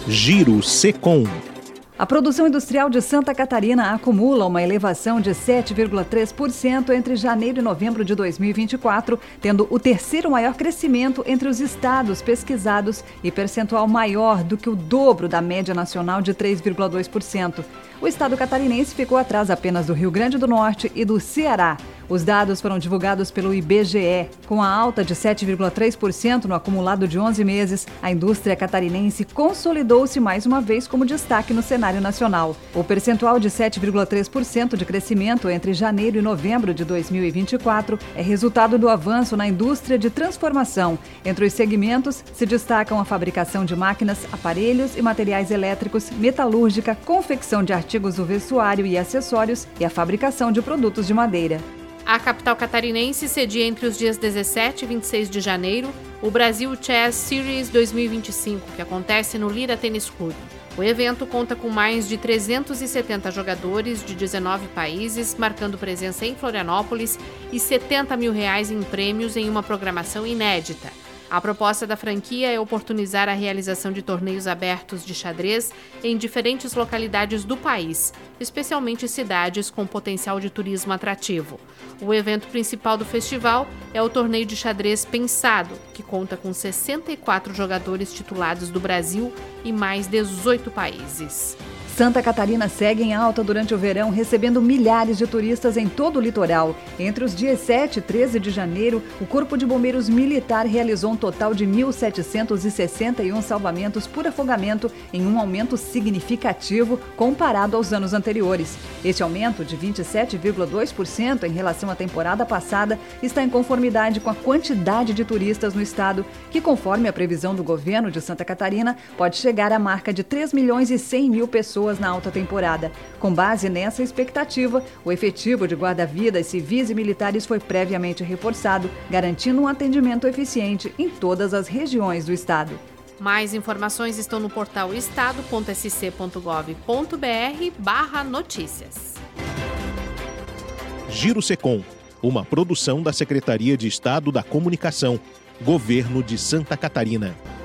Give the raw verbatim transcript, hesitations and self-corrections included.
Giro Secom. A produção industrial de Santa Catarina acumula uma elevação de sete vírgula três por cento entre janeiro e novembro de dois mil e vinte e quatro, tendo o terceiro maior crescimento entre os estados pesquisados e percentual maior do que o dobro da média nacional de três vírgula dois por cento. O estado catarinense ficou atrás apenas do Rio Grande do Norte e do Ceará. Os dados foram divulgados pelo I B G E. Com a alta de sete vírgula três por cento no acumulado de onze meses, a indústria catarinense consolidou-se mais uma vez como destaque no cenário nacional. O percentual de sete vírgula três por cento de crescimento entre janeiro e novembro de dois mil e vinte e quatro é resultado do avanço na indústria de transformação. Entre os segmentos se destacam a fabricação de máquinas, aparelhos e materiais elétricos, metalúrgica, confecção de artigos do vestuário e acessórios e a fabricação de produtos de madeira. A capital catarinense cedia entre os dias dezessete e vinte e seis de janeiro o Brasil Chess Series dois mil e vinte e cinco, que acontece no Lira Tênis Clube. O evento conta com mais de trezentos e setenta jogadores de dezenove países, marcando presença em Florianópolis e setenta mil reais em prêmios em uma programação inédita. A proposta da franquia é oportunizar a realização de torneios abertos de xadrez em diferentes localidades do país, especialmente cidades com potencial de turismo atrativo. O evento principal do festival é o torneio de xadrez Pensado, que conta com sessenta e quatro jogadores titulados do Brasil e mais dezoito países. Santa Catarina segue em alta durante o verão, recebendo milhares de turistas em todo o litoral. Entre os dias sete e treze de janeiro, o Corpo de Bombeiros Militar realizou um total de mil setecentos e sessenta e um salvamentos por afogamento, em um aumento significativo comparado aos anos anteriores. Este aumento, de vinte e sete vírgula dois por cento em relação à temporada passada, está em conformidade com a quantidade de turistas no estado, que, conforme a previsão do governo de Santa Catarina, pode chegar à marca de três milhões e cem mil pessoas na alta temporada. Com base nessa expectativa, o efetivo de guarda-vidas civis e militares foi previamente reforçado, garantindo um atendimento eficiente em todas as regiões do estado. Mais informações estão no portal estado ponto s c ponto gov ponto b r barra notícias. Giro Secom, uma produção da Secretaria de Estado da Comunicação, Governo de Santa Catarina.